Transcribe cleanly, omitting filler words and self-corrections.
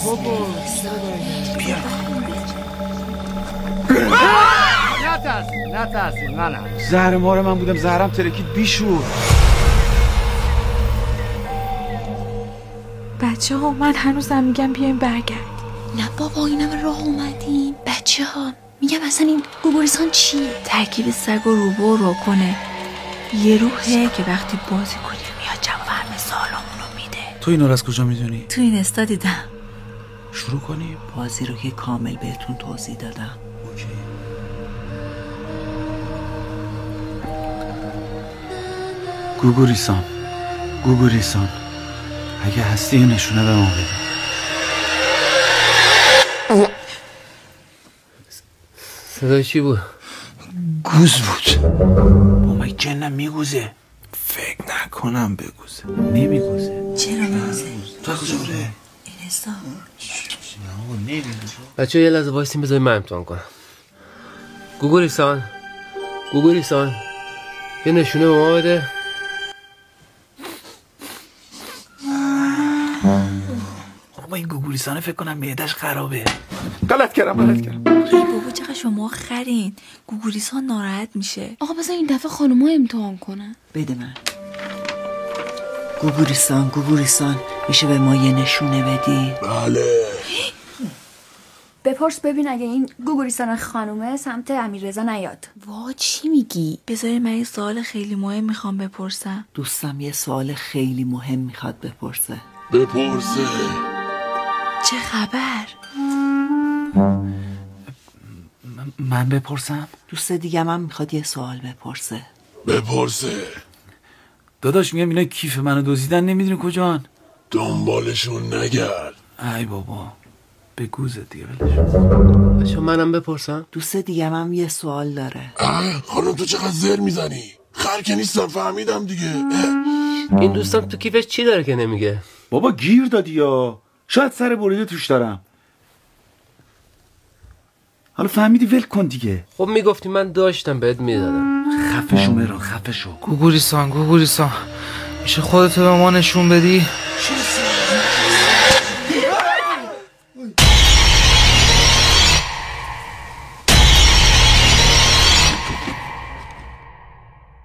بابا بیا نترسید منم زهر مار من بودم، زهرم ترکید بیشور. بچه ها من هنوزم میگم بیایم برگردیم. نه بابا اینم راه اومدیم. بچه ها میگم اصلا این گوگوریسان چیه؟ ترکیب سگ و روبو رو کنه. یه روحه که وقتی بازی کنیم میاد جواب همه سوالامونو میده. تو اینو از کجا میدونی؟ تو این استا دیدم. شروع کنیم؟ بازی رو که کامل بهتون توضیح دادم. اوکی. گوگوریسان اگه هستی یه نشونه به ما بده. صدای چی بود؟ گوز بود. با من جنم میگوزه. فکر نکنم بگوزه. نمیگوزه. چرا میگوزه؟ تو از کجا بره؟ این استا بچه یه لحظه وایسین بذاریم من امتحان کنم. گوگوریسان یه نشونه به ما بده. بابا این گوگوریسانه فکر کنم معده‌اش خرابه. غلط کردم. ای بابا چقدر شما خرین. گوگوریسان ناراحت میشه. آقا بذار این دفعه خانوما امتحان کنن. بده من. گوگوریسان میشه به ما یه نشونه بدی؟ بله. بپرس ببین اگه این گوگوریسان خانومه سمت امیررضا نیاد. وا چی میگی؟ بذاری من یه سوال خیلی مهم میخوام بپرسم. دوستم یه سوال خیلی مهم میخواد بپرسه. بپرسه. چه خبر؟ من بپرسم؟ دوست دیگه من میخواد یه سوال بپرسه. داداش میگم اینا کیف منو دزدیدن، نمیدونی کجان؟ دنبالشون نگرد. ای بابا به گوزه دیگه ولش. بچه منم بپرسم. دوست دیگه من یه سوال داره. خانم تو چقدر زر میزنی؟ خر که نیستم فهمیدم دیگه. این دوستم تو کیفش چی داره که نمیگه؟ بابا گیر دادی یا شاید سر بریده توش دارم. حالا فهمیدی ول کن دیگه. خب میگفتی من داشتم بهت میدادم. خفه شو مهران، خفه شو. گوگوریسان میشه خودتو به ما نشون بدی؟